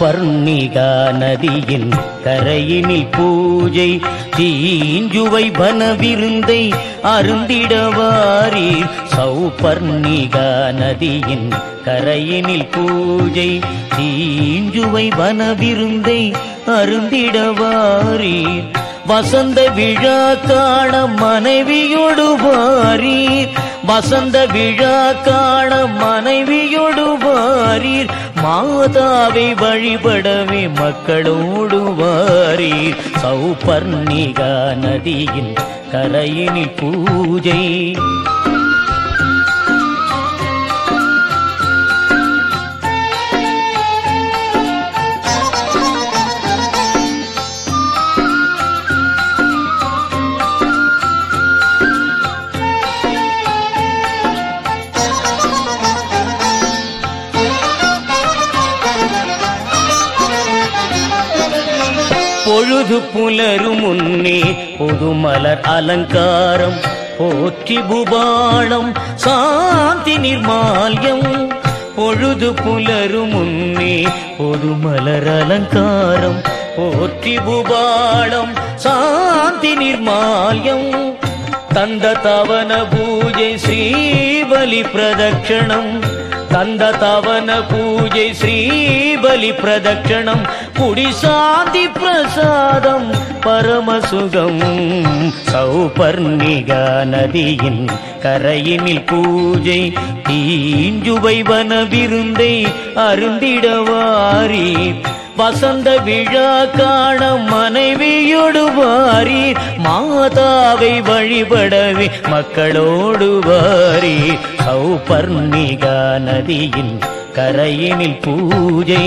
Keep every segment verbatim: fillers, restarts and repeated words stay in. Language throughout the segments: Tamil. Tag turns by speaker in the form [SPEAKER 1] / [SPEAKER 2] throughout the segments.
[SPEAKER 1] சௌபர்ணிகா நதியின் கரையினில் பூஜை தீஞ்சுவை வனவிருந்தை அருந்திடவாரீர். சௌபர்ணிகா நதியின் கரையினில் பூஜை தீஞ்சுவை வனவிருந்தை அருந்திடவாரீர். வசந்த விழா காண மனைவியொடு வாரீர். வசந்த விழா காண மனைவியொடு வாரீர். மாதாவை வழிபடவே மக்களோடு வாரீர். சௌபர்ணிகா நதியின் கரையினில் பூஜை. பொழுது புலரும் முன்னே பொதுமலர் அலங்காரம் போற்றி பூபாளம் சாந்தி நிர்மால்யம். பொழுது புலரும் முன்னே பொதுமலர் அலங்காரம் போற்றி பூபாளம் சாந்தி நிர்மால்யம். தந்த தவன பூஜை ஸ்ரீபலி பிரதட்சணம். தந்த தவன பூஜை ஸ்ரீபலி பிரதட்சணம். குடி சாந்தி பிரசாதம் பரமசுகம். சௌபர்ணிகா நதியின் கரையினில் பூஜை தீஞ்சுவை வனவிருந்தை அருந்திடவாரீர். வசந்த விழா காண மனைவியொடு வாரீர். மாதாவை வழிபடவே மக்களோடு வாரீர். சௌபர்ணிகா நதியின் கரையினில் பூஜை.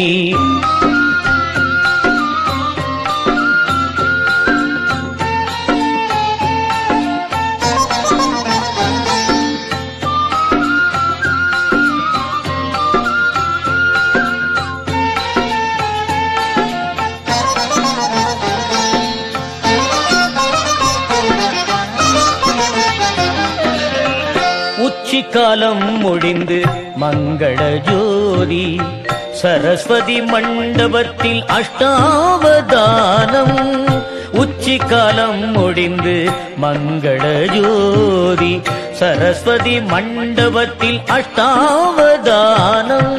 [SPEAKER 1] உச்சிக்காலம் முடிந்து மங்கள ஜோதி சரஸ்வதி மண்டபத்தில் அஷ்டாவதானம். உச்சிக்காலம் முடிந்து மங்கள ஜோதி சரஸ்வதி மண்டபத்தில் அஷ்டாவதானம்.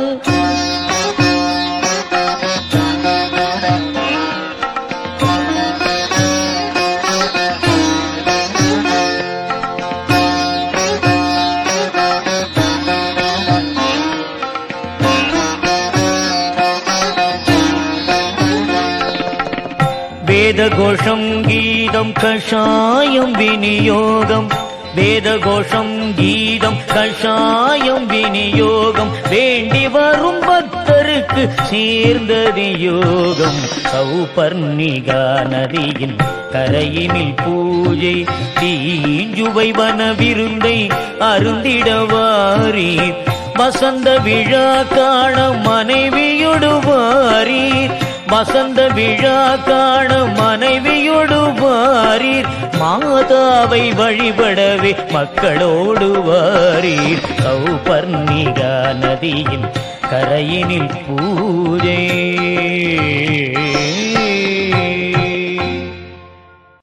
[SPEAKER 1] வேதகோஷம் கீதம் கஷாயம் விநியோகம். வேதகோஷம் கீதம் கஷாயம் விநியோகம். வேண்டி வரும் பக்தருக்கு சேர்ந்தது யோகம். சௌபர்ணிகா நதியின் கரையினில் பூஜை தீஞ்சுவை வனவிருந்தை அருந்திடவாரீர். வசந்த விழா காண மனைவியொடு வாரீர். வசந்த விழா காண மனைவியொடு வாரீர். மாதாவை வழிபடவே மக்களோடு வாரீர். சௌபர்ணிகா நதியின் கரையினில் பூஜை.